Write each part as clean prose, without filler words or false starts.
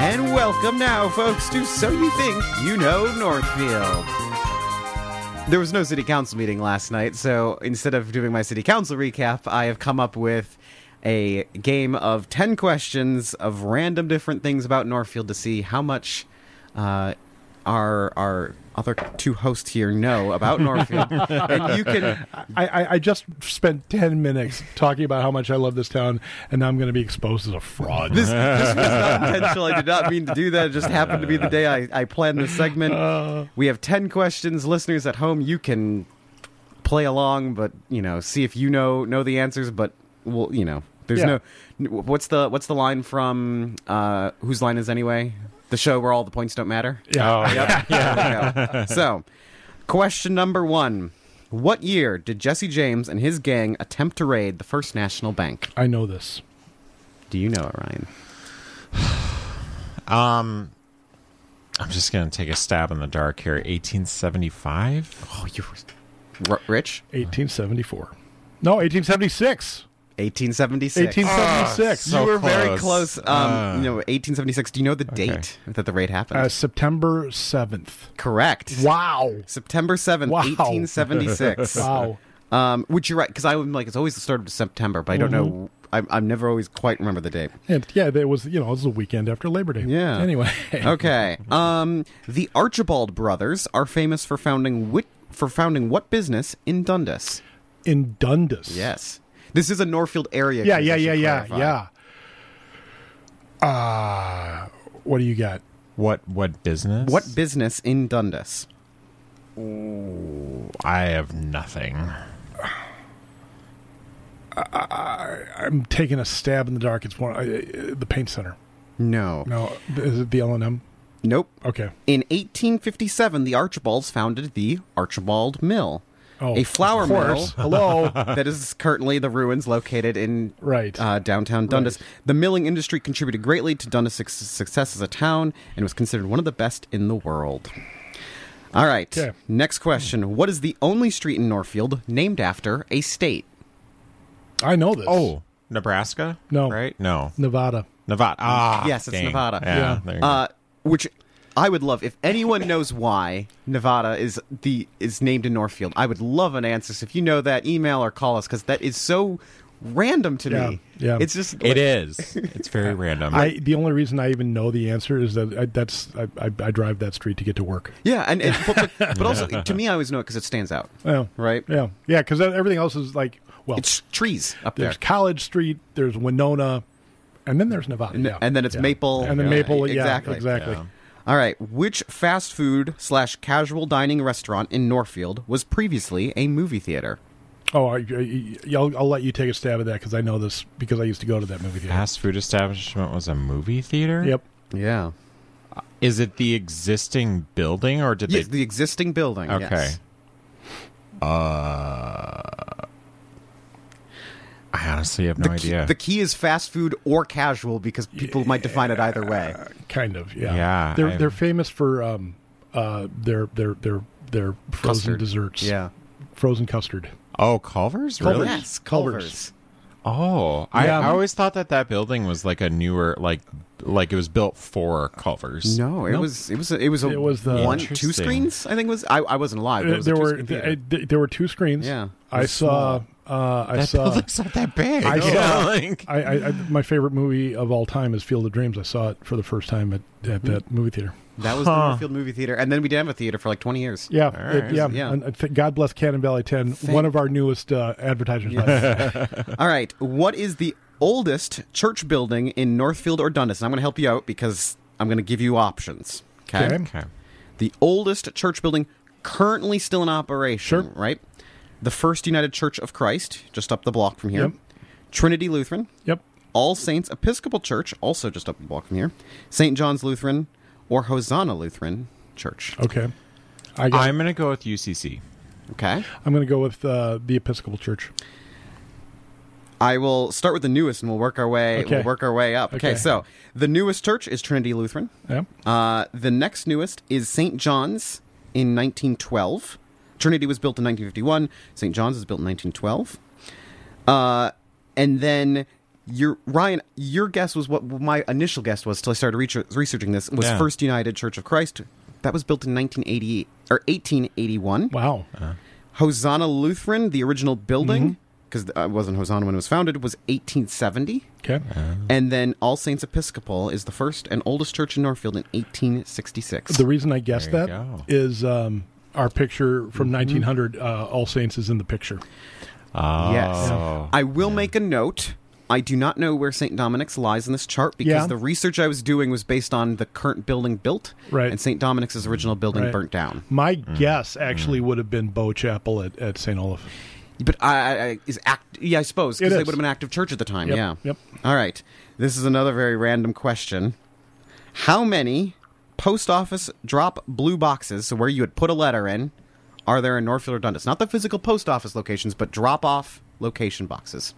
And welcome now, folks, to So You Think You Know Northfield. There was no city council meeting last night, so instead of doing my city council recap, I have come up with a game of 10 questions of random different things about Northfield to see how much our other two hosts here know about Northfield. And you can... I just spent 10 minutes talking about how much I love this town, and now I'm going to be exposed as a fraud. This was not intentional. I did not mean to do that. It just happened to be the day I planned this segment. We have 10 questions. Listeners at home, you can play along, but, see if you know the answers, but, there's no... What's the line from Whose Line Is Anyway? The show where all the points don't matter? Yeah. Oh, Yep. Yeah. So, question number 1. What year did Jesse James and his gang attempt to raid the First National Bank? I know this. Do you know it, Ryan? I'm just going to take a stab in the dark here. 1875? Oh, you Rich? 1874. No, 1876. 1876. 1876. So you were very close. close. 1876. Do you know the date that the raid happened? September 7th. Correct. Wow. September 7th, Wow. 1876. Wow. Which you're right, because I'm like, it's always the start of September, but I don't know. I've never always quite remember the date. And yeah, it was, it was a weekend after Labor Day. Yeah. Anyway. Okay. The Archibald brothers are famous for founding what business in Dundas? In Dundas. Yes. This is a Northfield area. Yeah. What do you got? What business? What business in Dundas? I have nothing. I'm taking a stab in the dark. It's the Paint Center. No. No, is it the L&M? Nope. Okay. In 1857, the Archibalds founded the Archibald Mill, a flour of mill. course. Hello. That is currently the ruins located in Right. Downtown Dundas. Right. The milling industry contributed greatly to Dundas' success as a town and was considered one of the best in the world. All right. Okay. Next question. What is the only street in Northfield named after a state? I know this. Oh, Nebraska? No. Right? No. Nevada. Nevada. Ah, Yes, it's dang. Nevada. Yeah. there you go. Which I would love if anyone knows why Nevada is named in Northfield. I would love an answer. So if you know that, email or call us because that is so random to me. Yeah. It's just It is. It's very random. The only reason I even know the answer is that I drive that street to get to work. Yeah, but also to me, I always know it because it stands out. Yeah. Right? Yeah. Yeah, because everything else is like, well, It's trees up there. there's College Street, there's Winona, and then there's Nevada. And, yeah. and then it's Yeah. Maple. And then Maple, yeah, exactly. exactly. Yeah. All right. Which fast food / casual dining restaurant in Northfield was previously a movie theater? Oh, I'll let you take a stab at that because I know this because I used to go to that movie theater. Fast food establishment was a movie theater? Yep. Yeah. Is it the existing building or did Yes, they... the existing building. Okay. Yes. I honestly have no idea. The key is fast food or casual because people might define it either way. Kind of, yeah. Yeah, They're famous for their frozen Custard. desserts. Yeah. Frozen custard. Oh, Culver's? Really? Yes, Culver's. Culver's. Oh, Yeah. I always thought that building was like a newer, like it was built for Culver's. No, it Nope. was It was the- 1, 2 Interesting. screens. I think it was. I wasn't alive. But it was There a were two-screen theater. there were two screens. Yeah. I saw. I That saw. building's not that big. I You saw. know, like- I my favorite movie of all time is Field of Dreams. I saw it for the first time at that movie theater. That was the Northfield movie theater, and then we did have a theater for like 20 years. Yeah, right. Yeah. And God bless Cannon Valley 10, one of our newest advertisers. All right, what is the oldest church building in Northfield or Dundas? And I'm going to help you out because I'm going to give you options. Okay. Okay. The oldest church building currently still in operation. Sure. Right. The First United Church of Christ, just up the block from here. Yep. Trinity Lutheran. Yep. All Saints Episcopal Church, also just up the block from here. St. John's Lutheran or Hosanna Lutheran Church. Okay. I'm going to go with UCC. Okay. I'm going to go with the Episcopal Church. I will start with the newest, and we'll work our way. Okay. We'll work our way up. Okay. Okay. So the newest church is Trinity Lutheran. Yep. The next newest is St. John's in 1912. Trinity was built in 1951. St. John's was built in 1912. And then Ryan, your guess was what my initial guess was till I started researching this, was Yeah. First United Church of Christ. That was built in 1980 or 1881. Wow. Hosanna Lutheran, the original building, because it wasn't Hosanna when it was founded, was 1870. Okay. And then All Saints Episcopal is the first and oldest church in Northfield in 1866. The reason I guessed There you that go. is our picture from 1900, All Saints is in the picture. Yes. Oh. I will make a note. I do not know where St. Dominic's lies in this chart because Yeah. the research I was doing was based on the current building built, Right. and St. Dominic's original building Right. burnt down. My guess actually would have been Bow Chapel at St. Olaf. But I suppose, It because they is. would have been an active church at the time, Yep, yeah. yep. All right. This is another very random question. How many post office drop blue boxes, so where you would put a letter in, are there in Northfield or Dundas? Not the physical post office locations, but drop-off location boxes.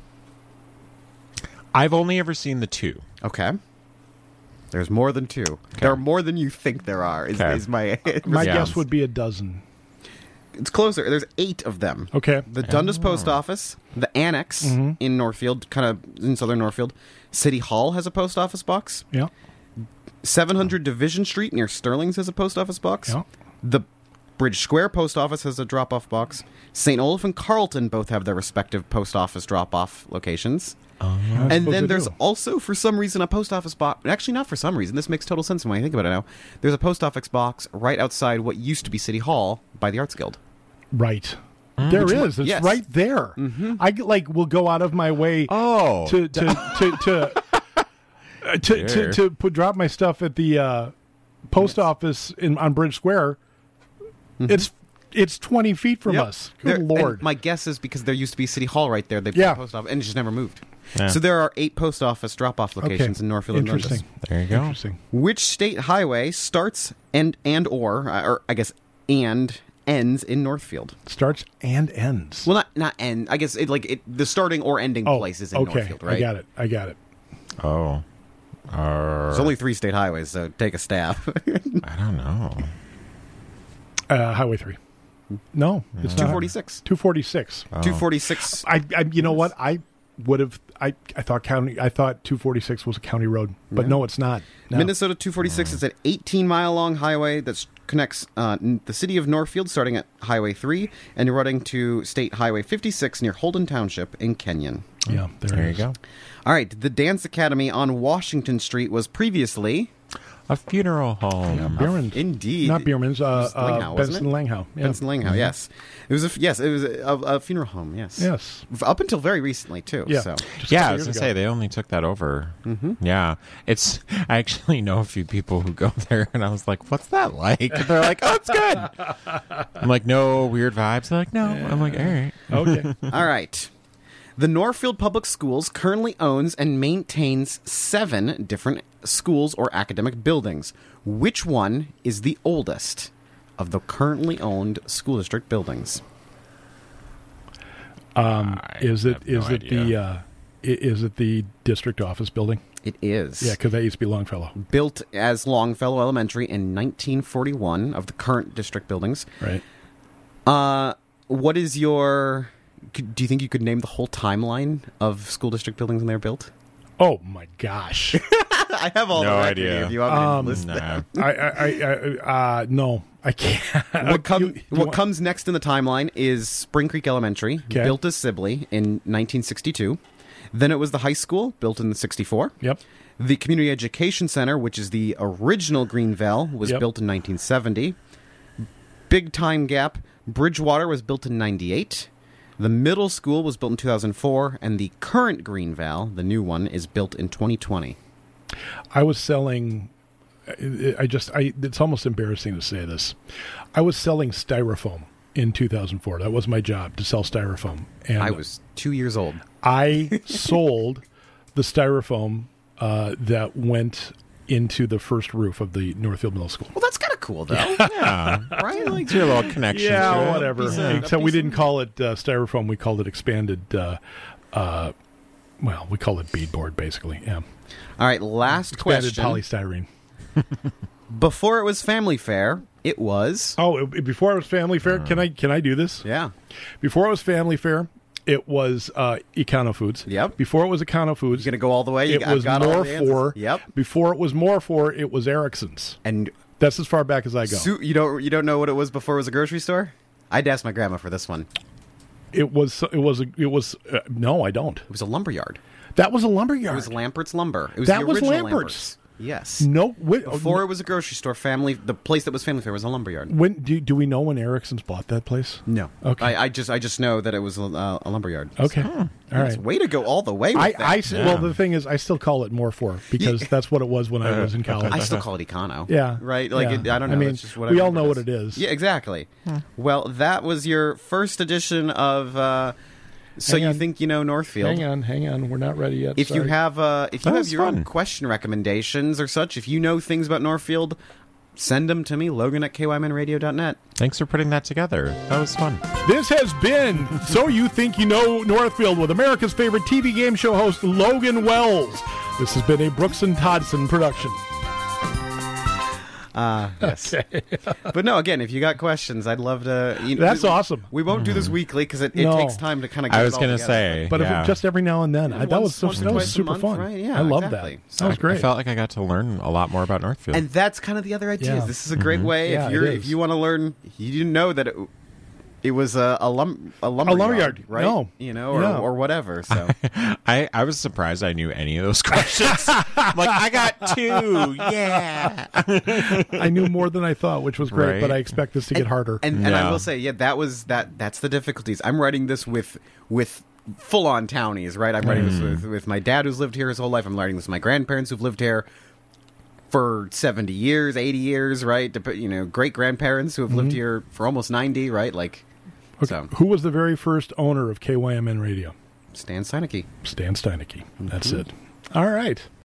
I've only ever seen the 2. Okay. There's more than 2. There are more than you think there are, is Okay. my... My Yeah. guess would be a dozen. It's closer. There's 8 of them. Okay. The Dundas Post Office, the Annex in Northfield, kind of in southern Northfield. City Hall has a post office box. Yeah. 700 Division Street near Sterling's has a post office box. Yeah. The Bridge Square post office has a drop-off box. St. Olaf and Carlton both have their respective post office drop-off locations. I And suppose then they there's do. also, for some reason, a post office box. Actually, not for some reason. This makes total sense when I think about it now. There's a post office box right outside what used to be City Hall by the Arts Guild. Right. There is. It's yes. right there. I will go out of my way Oh. to drop my stuff at the post office on Bridge Square. It's 20 feet from Yep. us. Good And Lord. my guess is because there used to be City Hall right there. They put Yeah. a post office, and it just never moved. Yeah. So there are 8 post office drop-off locations in Northfield and Dundas. Interesting. There you go. Interesting. Which state highway starts and I guess and ends in Northfield? Starts and ends. Well, not end. I guess the starting or ending place is in okay. Northfield, right? I got it. Oh. There's only 3 state highways, so take a stab. I don't know. Highway 3. No, it's not. 246. 246. 246. You know what? I would have. I thought 246 was a county road, but no, it's not. No. Minnesota 246 is an 18-mile-long highway that connects the city of Northfield, starting at Highway 3, and running to State Highway 56 near Holden Township in Kenyon. Yeah, There it you is. go. All right, the Dance Academy on Washington Street was previously... A funeral home. Yeah, Bierman's. Indeed. Not Bierman's. Langhow, wasn't Benson it? Langhow. Yeah. Benson Langhow, yes. It was a funeral home, yes. Yes. Up until very recently, too. Yeah. So. Just a Yeah, I couple was years gonna say ago. they only took that over. Yeah, I actually know a few people who go there, and I was like, "What's that like?" And they're like, "Oh, it's good." I'm like, "No weird vibes." They're like, "No." I'm like, "All right." Okay. All right. The Northfield Public Schools currently owns and maintains 7 different schools or academic buildings. Which one is the oldest of the currently owned school district buildings? Is it have no idea. the district office building? It is. Yeah, because that used to be Longfellow. Built as Longfellow Elementary in 1941 of the current district buildings. Right. What is your... Do you think you could name the whole timeline of school district buildings when they were built? Oh my gosh. I have all No the record idea. here if you want me to list them. Nah. No, I can't. What comes next in the timeline is Spring Creek Elementary, Okay. built as Sibley in 1962. Then it was the high school, built in 64. Yep. The Community Education Center, which is the original Greenville, was Yep. built in 1970. Big time gap. Bridgewater was built in 98. The middle school was built in 2004, and the current Greenville, the new one, is built in 2020. I was selling. It's almost embarrassing to say this. I was selling styrofoam in 2004. That was my job, to sell styrofoam. And I was 2 years old. I sold the styrofoam that went into the first roof of the Northfield Middle School. Well, that's kind of cool, though. Yeah, Right? Like, it's your little connection. to it. whatever. Piece of- Except we didn't call it styrofoam. We called it expanded. We called it beadboard, basically. Yeah. all right, last Expanded question. polystyrene. Before it was Family Fair, it was... Oh, before it was Family Fair, can I do this? Yeah. Before it was Family Fair, it was Econo Foods. Yep. Before it was Econo Foods, You're gonna go all the way. it was More For. Yep. Before it was More For, it was Erickson's. And That's as far back as I go. you don't know what it was before it was a grocery store? I'd ask my grandma for this one. No, I don't. It was a lumber yard. That was a lumber yard. It was Lampert's Lumber. It was That the was original Lampert's. Yes. No, Before it was a grocery store, the place that was Family Fair was a lumber yard. when do we know when Erickson's bought that place? No. Okay. I just know that it was a lumber yard. Okay. So, All yes, right. way to go all the way with that. Well, the thing is, I still call it More For because that's what it was when I was in college. I still call it Econo. Yeah. Right? Like, Yeah. I don't know. I mean, it's just what we I all remember know what it is. Yeah, exactly. Well, that was your first edition of So Hang You on. Think You Know Northfield. Hang on. We're not ready yet. If you Sorry. have was your own fun. question recommendations or such, if you know things about Northfield, send them to me, Logan@kymnradio.net. Thanks for putting that together. That was fun. This has been So You Think You Know Northfield with America's favorite TV game show host, Logan Wells. This has been a Brooks and Todson production. Yes. But no, again, if you got questions, I'd love to. That's awesome. We won't do this weekly because it No. takes time to kind of get I it was all going to together. say. But yeah. if it, just every now and then, that was once or twice a super month, fun. right? Yeah, I love exactly. that. That was great. I felt like I got to learn a lot more about Northfield. And that's kind of the other idea. Yeah. This is a great way Yeah, if it if is. you want to learn. You didn't know that it was a lumber lumberyard, right? no. Or, Yeah. or whatever. So I was surprised I knew any of those questions. I'm like, I got 2. Yeah. I knew more than I thought, which was great, Right. but I expect this to get harder. and I Yeah. will say, that's the difficulties. I'm writing this with full on townies, right? I'm writing this with my dad who's lived here his whole life. I'm writing this with my grandparents who've lived here for 70 years, 80 years, right? Great grandparents who have lived here for almost 90, right? Like, so Who was the very first owner of KYMN Radio? Stan Steinecke. Stan Steinecke. That's it. All right.